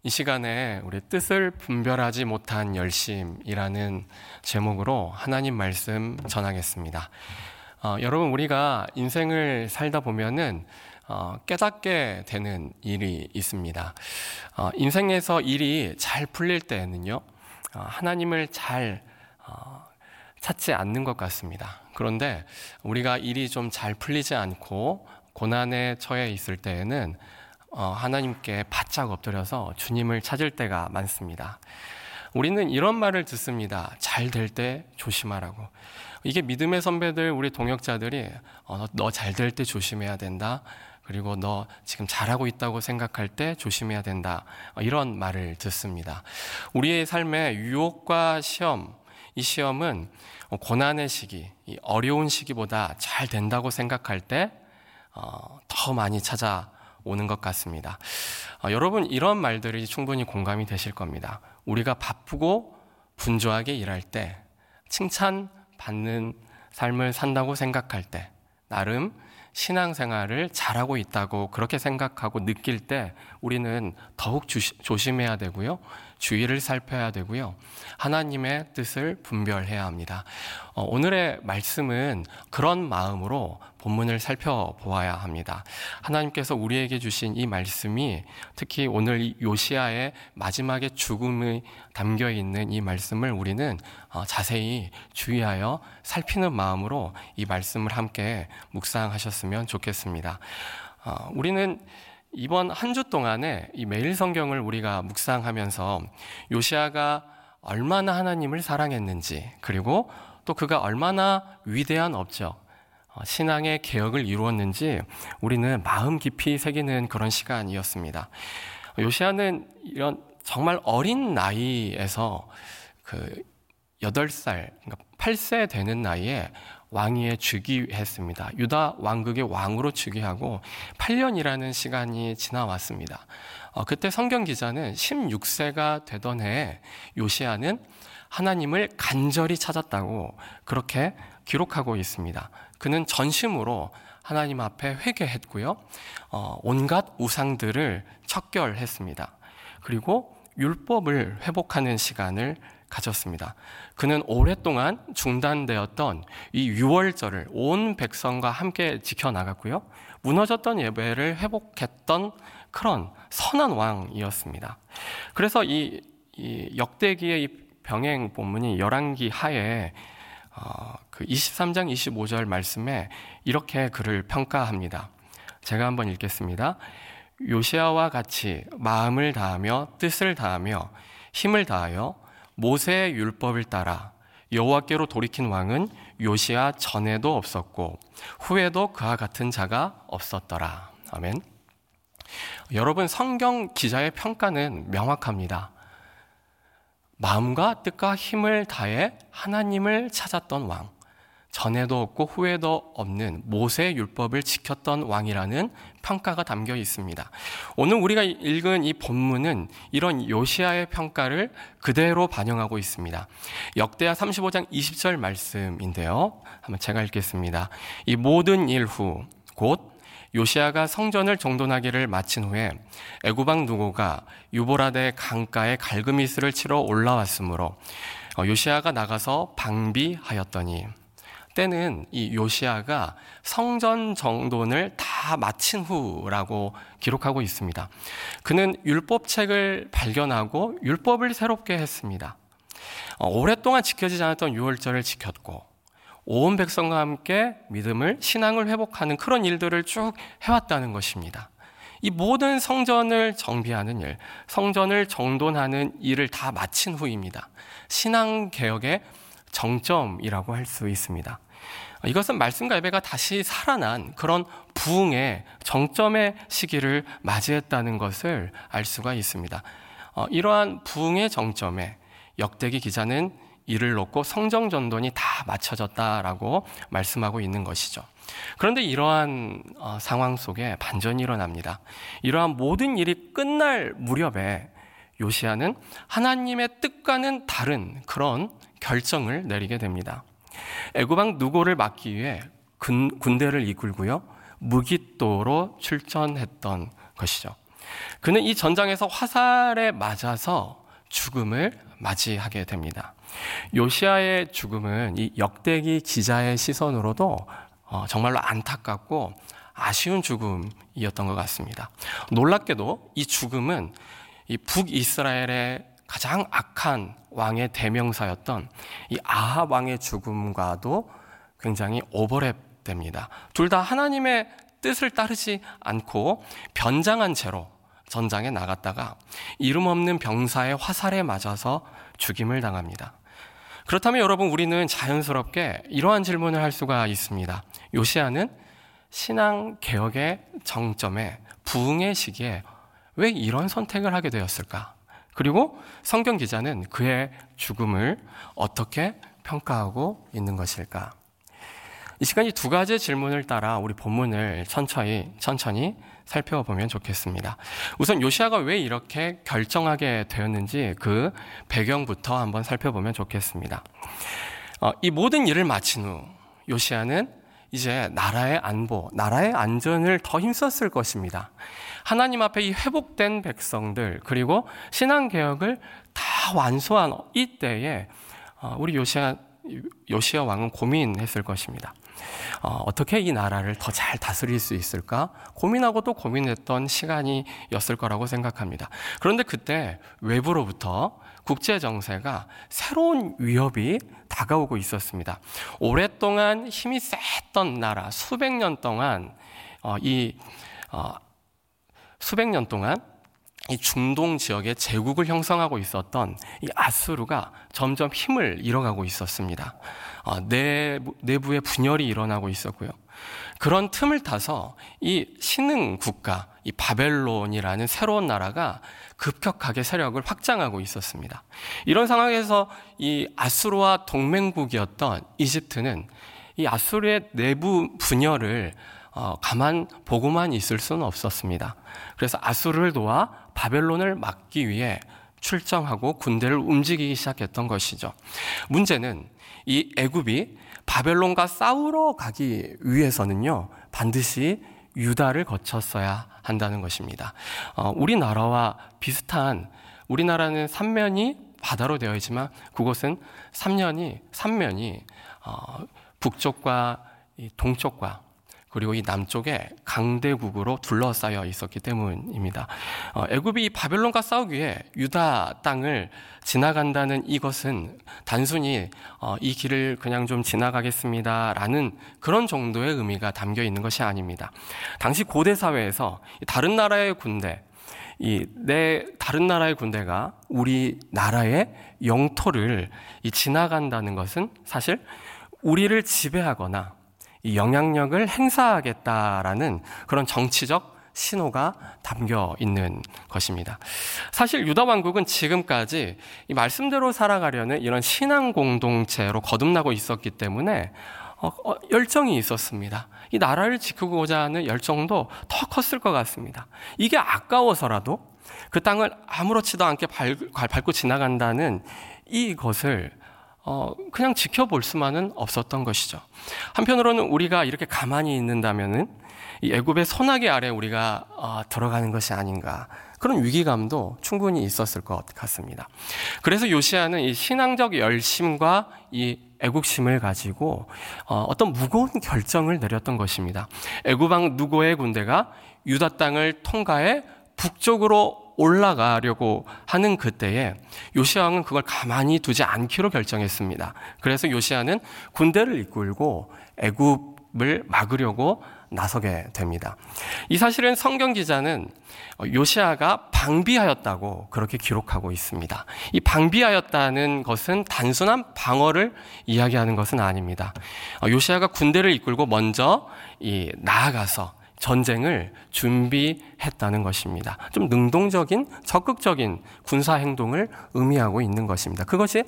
이 시간에 우리 뜻을 분별하지 못한 열심이라는 제목으로 하나님 말씀 전하겠습니다. 여러분, 우리가 인생을 살다 보면은 깨닫게 되는 일이 있습니다. 인생에서 일이 잘 풀릴 때에는요, 하나님을 잘 찾지 않는 것 같습니다. 그런데 우리가 일이 좀 잘 풀리지 않고 고난에 처해 있을 때에는 하나님께 바짝 엎드려서 주님을 찾을 때가 많습니다. 우리는 이런 말을 듣습니다. 잘 될 때 조심하라고. 이게 믿음의 선배들, 우리 동역자들이 너 잘 될 때 조심해야 된다. 그리고 너 지금 잘하고 있다고 생각할 때 조심해야 된다. 이런 말을 듣습니다. 우리의 삶의 유혹과 시험, 이 시험은 고난의 시기, 이 어려운 시기보다 잘 된다고 생각할 때 더 많이 찾아오는 것 같습니다. 여러분, 이런 말들이 충분히 공감이 되실 겁니다. 우리가 바쁘고 분주하게 일할 때, 칭찬받는 삶을 산다고 생각할 때, 나름 신앙생활을 잘하고 있다고 그렇게 생각하고 느낄 때 우리는 더욱 조심해야 되고요. 주의를 살펴야 되고요. 하나님의 뜻을 분별해야 합니다. 오늘의 말씀은 그런 마음으로 본문을 살펴보아야 합니다. 하나님께서 우리에게 주신 이 말씀이 특히 오늘 요시야의 마지막에 죽음이 담겨있는 이 말씀을 우리는 자세히 주의하여 살피는 마음으로 이 말씀을 함께 묵상하셨으면 좋겠습니다. 우리는 이번 한 주 동안에 이 매일 성경을 우리가 묵상하면서 요시야가 얼마나 하나님을 사랑했는지, 그리고 또 그가 얼마나 위대한 업적, 신앙의 개혁을 이루었는지 우리는 마음 깊이 새기는 그런 시간이었습니다. 요시야는 이런 정말 어린 나이에서 8살, 그러니까 8세 되는 나이에 왕위에 즉위했습니다. 유다 왕국의 왕으로 즉위하고 8년이라는 시간이 지나왔습니다. 그때 성경 기자는 16세가 되던 해에 요시야는 하나님을 간절히 찾았다고 그렇게 기록하고 있습니다. 그는 전심으로 하나님 앞에 회개했고요. 온갖 우상들을 척결했습니다. 그리고 율법을 회복하는 시간을 가졌습니다. 그는 오랫동안 중단되었던 이 유월절을 온 백성과 함께 지켜나갔고요. 무너졌던 예배를 회복했던 그런 선한 왕이었습니다. 그래서 이 역대기의 이 병행 본문이 열왕기 하에 23장 25절 말씀에 이렇게 그를 평가합니다. 제가 한번 읽겠습니다. 요시야와 같이 마음을 다하며 뜻을 다하며 힘을 다하여 모세의 율법을 따라 여호와께로 돌이킨 왕은 요시야 전에도 없었고 후에도 그와 같은 자가 없었더라. 아멘. 여러분, 성경 기자의 평가는 명확합니다. 마음과 뜻과 힘을 다해 하나님을 찾았던 왕, 전에도 없고 후에도 없는 모세의 율법을 지켰던 왕이라는 평가가 담겨 있습니다. 오늘 우리가 읽은 이 본문은 이런 요시야의 평가를 그대로 반영하고 있습니다. 역대하 35장 20절 말씀인데요. 한번 제가 읽겠습니다. 이 모든 일 후 곧 요시야가 성전을 정돈하기를 마친 후에 애굽왕 누고가 유보라데 강가에 갈그미스를 치러 올라왔으므로 요시야가 나가서 방비하였더니, 때는 이 요시야가 성전 정돈을 다 마친 후라고 기록하고 있습니다. 그는 율법책을 발견하고 율법을 새롭게 했습니다. 오랫동안 지켜지지 않았던 유월절을 지켰고 온 백성과 함께 믿음을, 신앙을 회복하는 그런 일들을 쭉 해왔다는 것입니다. 이 모든 성전을 정비하는 일, 성전을 정돈하는 일을 다 마친 후입니다. 신앙개혁의 정점이라고 할 수 있습니다. 이것은 말씀과 예배가 다시 살아난 그런 부흥의 정점의 시기를 맞이했다는 것을 알 수가 있습니다. 이러한 부흥의 정점에 역대기 기자는 이를 놓고 성전 정돈이 다 마쳐졌다라고 말씀하고 있는 것이죠. 그런데 이러한 상황 속에 반전이 일어납니다. 이러한 모든 일이 끝날 무렵에 요시야는 하나님의 뜻과는 다른 그런 결정을 내리게 됩니다. 애굽왕 누고를 막기 위해 군대를 이끌고요, 무깃도로 출전했던 것이죠. 그는 이 전장에서 화살에 맞아서 죽음을 맞이하게 됩니다. 요시야의 죽음은 이 역대기 기자의 시선으로도 정말로 안타깝고 아쉬운 죽음이었던 것 같습니다. 놀랍게도 이 죽음은 이 북이스라엘의 가장 악한 왕의 대명사였던 이 아합 왕의 죽음과도 굉장히 오버랩됩니다. 둘 다 하나님의 뜻을 따르지 않고 변장한 채로 전장에 나갔다가 이름 없는 병사의 화살에 맞아서 죽임을 당합니다. 그렇다면 여러분, 우리는 자연스럽게 이러한 질문을 할 수가 있습니다. 요시야는 신앙 개혁의 정점에, 부흥의 시기에 왜 이런 선택을 하게 되었을까? 그리고 성경 기자는 그의 죽음을 어떻게 평가하고 있는 것일까? 이 시간 이 두 가지 질문을 따라 우리 본문을 천천히 살펴보면 좋겠습니다. 우선 요시야가 왜 이렇게 결정하게 되었는지 그 배경부터 한번 살펴보면 좋겠습니다. 이 모든 일을 마친 후 요시야는 이제 나라의 안보, 나라의 안전을 더 힘썼을 것입니다. 하나님 앞에 이 회복된 백성들, 그리고 신앙개혁을 다 완수한 이때에 우리 요시야 왕은 고민했을 것입니다. 어떻게 이 나라를 더 잘 다스릴 수 있을까? 고민하고 또 고민했던 시간이었을 거라고 생각합니다. 그런데 그때 외부로부터 국제 정세가 새로운 위협이 다가오고 있었습니다. 오랫동안 힘이 셌던 나라, 수백 년 동안 이 중동 지역에 제국을 형성하고 있었던 이 아수르가 점점 힘을 잃어가고 있었습니다. 내부의 분열이 일어나고 있었고요. 그런 틈을 타서 이 신흥 국가, 이 바벨론이라는 새로운 나라가 급격하게 세력을 확장하고 있었습니다. 이런 상황에서 이 아수르와 동맹국이었던 이집트는 이 아수르의 내부 분열을 가만 보고만 있을 수는 없었습니다. 그래서 아수르를 도와 바벨론을 막기 위해 출정하고 군대를 움직이기 시작했던 것이죠. 문제는 이 애굽이 바벨론과 싸우러 가기 위해서는요, 반드시 유다를 거쳤어야 한다는 것입니다. 우리나라와 비슷한, 우리나라는 삼면이 바다로 되어 있지만 그곳은 삼면이 북쪽과 동쪽과 그리고 이 남쪽에 강대국으로 둘러싸여 있었기 때문입니다. 애굽이 이 바벨론과 싸우기 위해 유다 땅을 지나간다는 이것은 단순히 이 길을 그냥 좀 지나가겠습니다라는 그런 정도의 의미가 담겨 있는 것이 아닙니다. 당시 고대 사회에서 다른 나라의 군대, 다른 나라의 군대가 우리 나라의 영토를 지나간다는 것은 사실 우리를 지배하거나 이 영향력을 행사하겠다라는 그런 정치적 신호가 담겨 있는 것입니다. 사실 유다 왕국은 지금까지 이 말씀대로 살아가려는 이런 신앙 공동체로 거듭나고 있었기 때문에 열정이 있었습니다. 이 나라를 지키고자 하는 열정도 더 컸을 것 같습니다. 이게 아까워서라도 그 땅을 아무렇지도 않게 밟고 지나간다는 이것을 그냥 지켜볼 수만은 없었던 것이죠. 한편으로는 우리가 이렇게 가만히 있는다면은 이 애굽의 소나기 아래 우리가 들어가는 것이 아닌가, 그런 위기감도 충분히 있었을 것 같습니다. 그래서 요시야는 이 신앙적 열심과 이 애국심을 가지고 어떤 무거운 결정을 내렸던 것입니다. 애굽 왕 누고의 군대가 유다 땅을 통과해 북쪽으로 올라가려고 하는 그때에 요시야 왕은 그걸 가만히 두지 않기로 결정했습니다. 그래서 요시야는 군대를 이끌고 애굽을 막으려고 나서게 됩니다. 이 사실은 성경 기자는 요시야가 방비하였다고 그렇게 기록하고 있습니다. 이 방비하였다는 것은 단순한 방어를 이야기하는 것은 아닙니다. 요시야가 군대를 이끌고 먼저 나아가서 전쟁을 준비했다는 것입니다. 좀 능동적인, 적극적인 군사 행동을 의미하고 있는 것입니다. 그것이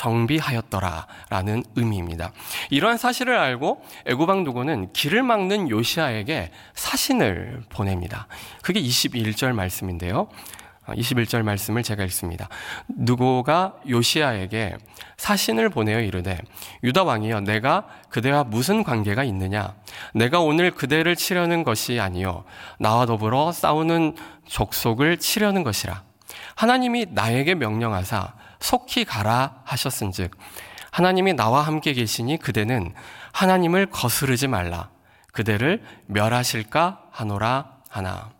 정비하였더라라는 의미입니다. 이러한 사실을 알고 애굽 왕 누고는 길을 막는 요시야에게 사신을 보냅니다. 그게 21절 말씀인데요. 21절 말씀을 제가 읽습니다. 누고가 요시야에게 사신을 보내어 이르되 유다 왕이여 내가 그대와 무슨 관계가 있느냐? 내가 오늘 그대를 치려는 것이 아니요 나와 더불어 싸우는 족속을 치려는 것이라. 하나님이 나에게 명령하사 속히 가라 하셨은즉 하나님이 나와 함께 계시니 그대는 하나님을 거스르지 말라. 그대를 멸하실까 하노라 하나.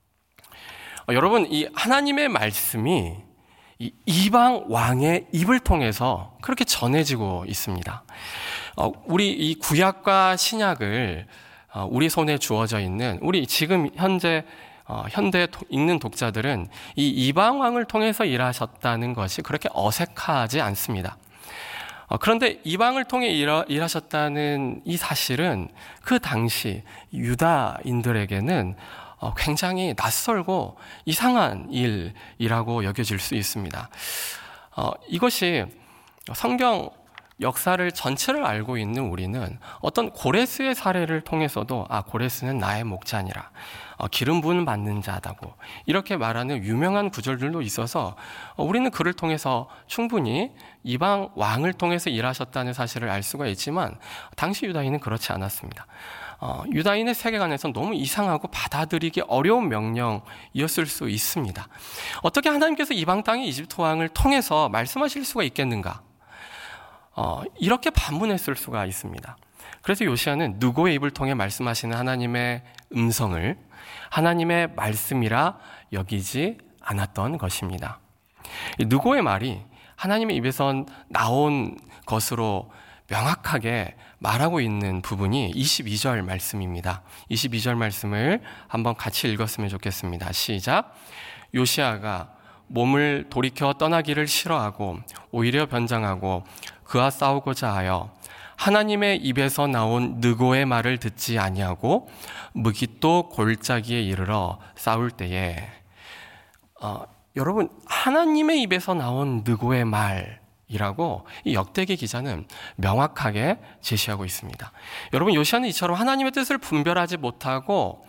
여러분, 이 하나님의 말씀이 이 이방 왕의 입을 통해서 그렇게 전해지고 있습니다. 우리 이 구약과 신약을 우리 손에 주어져 있는 우리 지금 현재 현대 읽는 독자들은 이 이방 왕을 통해서 일하셨다는 것이 그렇게 어색하지 않습니다. 그런데 이방을 통해 일하셨다는 이 사실은 그 당시 유다인들에게는 굉장히 낯설고 이상한 일이라고 여겨질 수 있습니다. 이것이 성경 역사를 전체를 알고 있는 우리는 어떤 고레스의 사례를 통해서도 고레스는 나의 목자니라, 기름 부음 받는 자다고 이렇게 말하는 유명한 구절들도 있어서 우리는 그를 통해서 충분히 이방 왕을 통해서 일하셨다는 사실을 알 수가 있지만 당시 유다인은 그렇지 않았습니다. 유다인의 세계관에서 너무 이상하고 받아들이기 어려운 명령이었을 수 있습니다. 어떻게 하나님께서 이방 땅의 이집트 왕을 통해서 말씀하실 수가 있겠는가? 이렇게 반문했을 수가 있습니다. 그래서 요시야는 누고의 입을 통해 말씀하시는 하나님의 음성을 하나님의 말씀이라 여기지 않았던 것입니다. 누고의 말이 하나님의 입에서 나온 것으로 명확하게 말하고 있는 부분이 22절 말씀입니다. 22절 말씀을 한번 같이 읽었으면 좋겠습니다. 시작. 요시야가 몸을 돌이켜 떠나기를 싫어하고 오히려 변장하고 그와 싸우고자 하여 하나님의 입에서 나온 느고의 말을 듣지 아니하고 무깃도 골짜기에 이르러 싸울 때에 여러분, 하나님의 입에서 나온 느고의 말이라고 이 역대기 기자는 명확하게 제시하고 있습니다. 여러분, 요시야는 이처럼 하나님의 뜻을 분별하지 못하고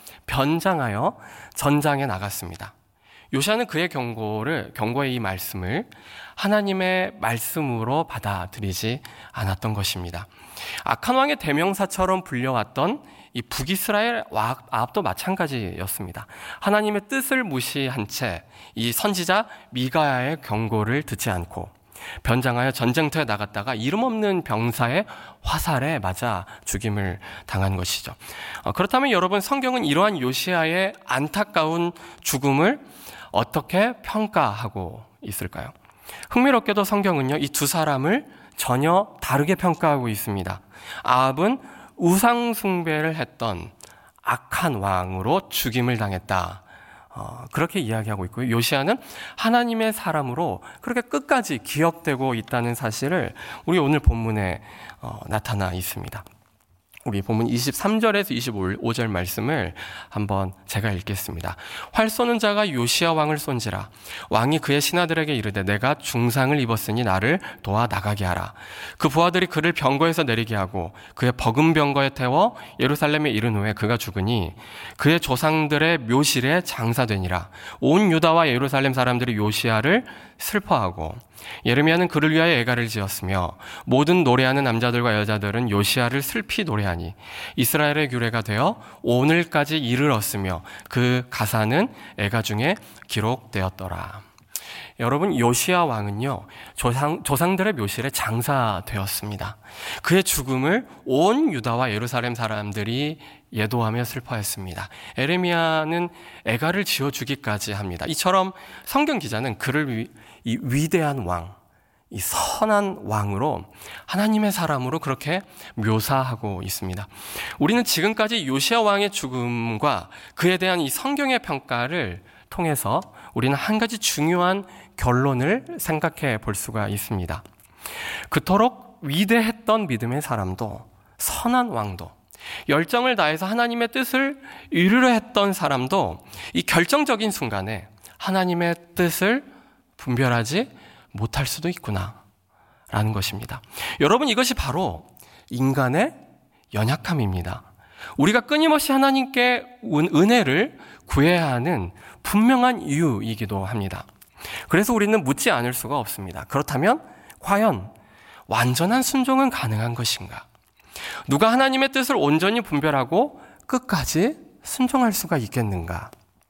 변장하여 전장에 나갔습니다. 요시야는 그의 경고의 이 말씀을 하나님의 말씀으로 받아들이지 않았던 것입니다. 악한 왕의 대명사처럼 불려왔던 이 북이스라엘 아합도 마찬가지였습니다. 하나님의 뜻을 무시한 채 이 선지자 미가야의 경고를 듣지 않고 변장하여 전쟁터에 나갔다가 이름 없는 병사의 화살에 맞아 죽임을 당한 것이죠. 그렇다면 여러분, 성경은 이러한 요시야의 안타까운 죽음을 어떻게 평가하고 있을까요? 흥미롭게도 성경은요, 이 두 사람을 전혀 다르게 평가하고 있습니다. 아합은 우상 숭배를 했던 악한 왕으로 죽임을 당했다. 그렇게 이야기하고 있고요. 요시야는 하나님의 사람으로 그렇게 끝까지 기억되고 있다는 사실을 우리 오늘 본문에 나타나 있습니다. 우리 본문 23절에서 25절 말씀을 한번 제가 읽겠습니다. 활 쏘는 자가 요시야 왕을 쏜지라. 왕이 그의 신하들에게 이르되 내가 중상을 입었으니 나를 도와 나가게 하라. 그 부하들이 그를 병거에서 내리게 하고 그의 버금 병거에 태워 예루살렘에 이른 후에 그가 죽으니 그의 조상들의 묘실에 장사되니라. 온 유다와 예루살렘 사람들이 요시야를 슬퍼하고 예레미야는 그를 위하여 애가를 지었으며 모든 노래하는 남자들과 여자들은 요시야를 슬피 노래하니 이스라엘의 규례가 되어 오늘까지 이르렀으며 그 가사는 애가 중에 기록되었더라. 여러분, 요시야 왕은요, 조상들의 묘실에 장사되었습니다. 그의 죽음을 온 유다와 예루살렘 사람들이 예도하며 슬퍼했습니다. 예레미야는 애가를 지어주기까지 합니다. 이처럼 성경 기자는 그를 이 위대한 왕, 이 선한 왕으로 하나님의 사람으로 그렇게 묘사하고 있습니다. 우리는 지금까지 요시야 왕의 죽음과 그에 대한 이 성경의 평가를 통해서 우리는 한 가지 중요한 결론을 생각해 볼 수가 있습니다. 그토록 위대했던 믿음의 사람도, 선한 왕도, 열정을 다해서 하나님의 뜻을 이루려 했던 사람도 이 결정적인 순간에 하나님의 뜻을 분별하지 못할 수도 있구나 라는 것입니다. 여러분, 이것이 바로 인간의 연약함입니다. 우리가 끊임없이 하나님께 은혜를 구해야 하는 분명한 이유이기도 합니다. 그래서 우리는 묻지 않을 수가 없습니다. 그렇다면 과연 완전한 순종은 가능한 것인가? 누가 하나님의 뜻을 온전히 분별하고 끝까지 순종할 수가 있겠는가?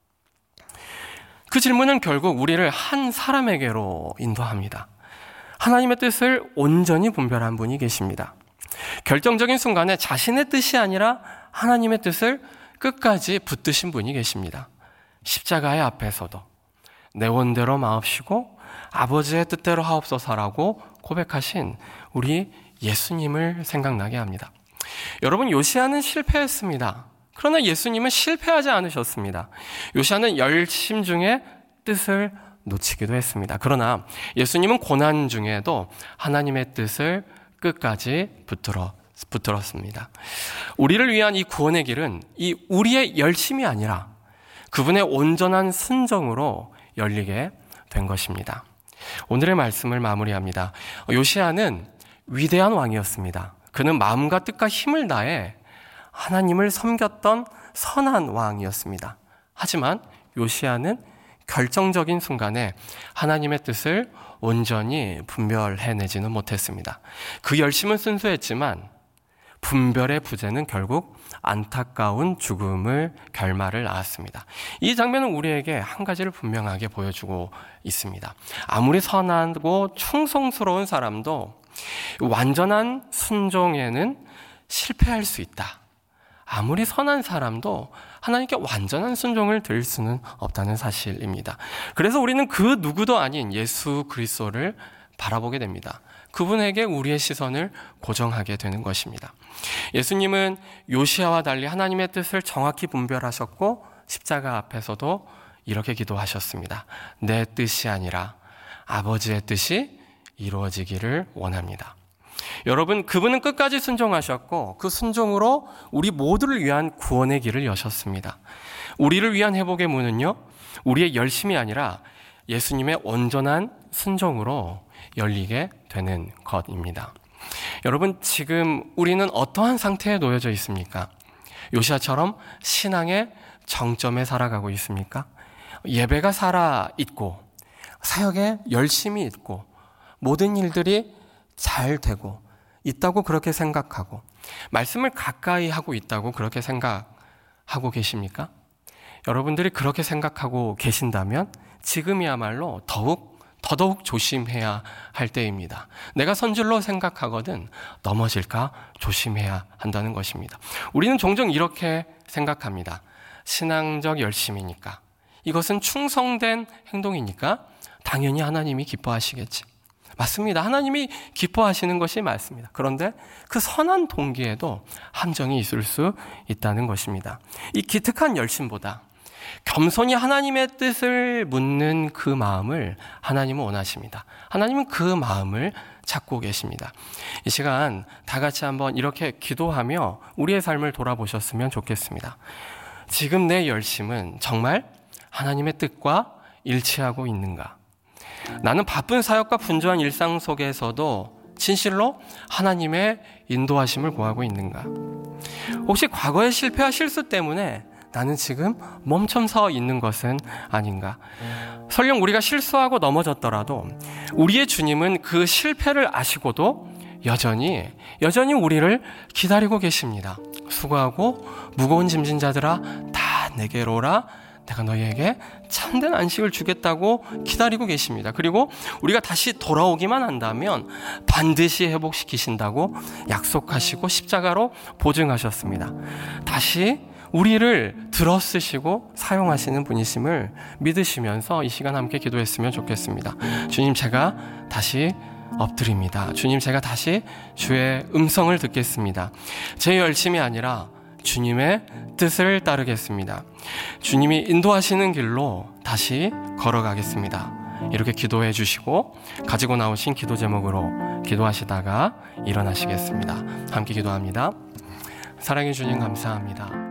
그 질문은 결국 우리를 한 사람에게로 인도합니다. 하나님의 뜻을 온전히 분별한 분이 계십니다. 결정적인 순간에 자신의 뜻이 아니라 하나님의 뜻을 끝까지 붙드신 분이 계십니다. 십자가의 앞에서도 내 원대로 마옵시고 아버지의 뜻대로 하옵소서라고 고백하신 우리 예수님을 생각나게 합니다. 여러분, 요시야는 실패했습니다. 그러나 예수님은 실패하지 않으셨습니다. 요시야는 열심 중에 뜻을 놓치기도 했습니다. 그러나 예수님은 고난 중에도 하나님의 뜻을 끝까지 붙들었습니다. 우리를 위한 이 구원의 길은 이 우리의 열심이 아니라 그분의 온전한 순종으로 열리게 된 것입니다. 오늘의 말씀을 마무리합니다. 요시야는 위대한 왕이었습니다. 그는 마음과 뜻과 힘을 다해 하나님을 섬겼던 선한 왕이었습니다. 하지만 요시야는 결정적인 순간에 하나님의 뜻을 온전히 분별해내지는 못했습니다. 그 열심은 순수했지만 분별의 부재는 결국 안타까운 죽음을 결말을 낳았습니다. 이 장면은 우리에게 한 가지를 분명하게 보여주고 있습니다. 아무리 선하고 충성스러운 사람도 완전한 순종에는 실패할 수 있다. 아무리 선한 사람도 하나님께 완전한 순종을 드릴 수는 없다는 사실입니다. 그래서 우리는 그 누구도 아닌 예수 그리스도를 바라보게 됩니다. 그분에게 우리의 시선을 고정하게 되는 것입니다. 예수님은 요시야와 달리 하나님의 뜻을 정확히 분별하셨고 십자가 앞에서도 이렇게 기도하셨습니다. 내 뜻이 아니라 아버지의 뜻이 이루어지기를 원합니다. 여러분, 그분은 끝까지 순종하셨고 그 순종으로 우리 모두를 위한 구원의 길을 여셨습니다. 우리를 위한 회복의 문은요, 우리의 열심이 아니라 예수님의 온전한 순종으로 열리게 되는 것입니다. 여러분, 지금 우리는 어떠한 상태에 놓여져 있습니까? 요시야처럼 신앙의 정점에 살아가고 있습니까? 예배가 살아있고 사역에 열심히 있고 모든 일들이 잘 되고 있다고 그렇게 생각하고 말씀을 가까이 하고 있다고 그렇게 생각하고 계십니까? 여러분들이 그렇게 생각하고 계신다면 지금이야말로 더더욱 조심해야 할 때입니다. 내가 선줄로 생각하거든 넘어질까 조심해야 한다는 것입니다. 우리는 종종 이렇게 생각합니다. 신앙적 열심이니까, 이것은 충성된 행동이니까 당연히 하나님이 기뻐하시겠지. 맞습니다. 하나님이 기뻐하시는 것이 맞습니다. 그런데 그 선한 동기에도 함정이 있을 수 있다는 것입니다. 이 기특한 열심보다 겸손히 하나님의 뜻을 묻는 그 마음을 하나님은 원하십니다. 하나님은 그 마음을 찾고 계십니다. 이 시간 다 같이 한번 이렇게 기도하며 우리의 삶을 돌아보셨으면 좋겠습니다. 지금 내 열심은 정말 하나님의 뜻과 일치하고 있는가? 나는 바쁜 사역과 분주한 일상 속에서도 진실로 하나님의 인도하심을 구하고 있는가? 혹시 과거의 실패와 실수 때문에 나는 지금 멈춰서 있는 것은 아닌가? 설령 우리가 실수하고 넘어졌더라도 우리의 주님은 그 실패를 아시고도 여전히 우리를 기다리고 계십니다. 수고하고 무거운 짐진 자들아 다 내게로 오라. 내가 너희에게 참된 안식을 주겠다고 기다리고 계십니다. 그리고 우리가 다시 돌아오기만 한다면 반드시 회복시키신다고 약속하시고 십자가로 보증하셨습니다. 다시 우리를 들어쓰시고 사용하시는 분이심을 믿으시면서 이 시간 함께 기도했으면 좋겠습니다. 주님, 제가 다시 엎드립니다. 주님, 제가 다시 주의 음성을 듣겠습니다. 제 열심이 아니라 주님의 뜻을 따르겠습니다. 주님이 인도하시는 길로 다시 걸어가겠습니다. 이렇게 기도해 주시고 가지고 나오신 기도 제목으로 기도하시다가 일어나시겠습니다. 함께 기도합니다. 사랑해 주님 감사합니다.